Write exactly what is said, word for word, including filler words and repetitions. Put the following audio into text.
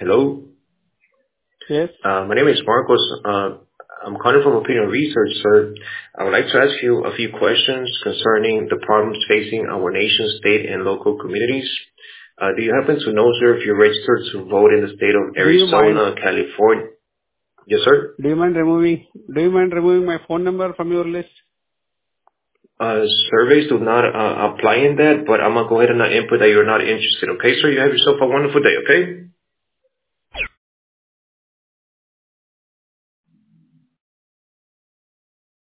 Hello. Yes. Uh, my name is Marcos. Uh, I'm calling from Opinion Research, sir. I would like to ask you a few questions concerning the problems facing our nation, state, and local communities. Uh, do you happen to know, sir, if you're registered to vote in the state of Do you mind, Arizona, California? Yes, sir. do you mind removing, do you mind removing my phone number from your list? Uh, surveys do not uh, apply in that, but I'm going to go ahead and uh, input that you're not interested. Okay, sir? You have yourself a wonderful day, okay?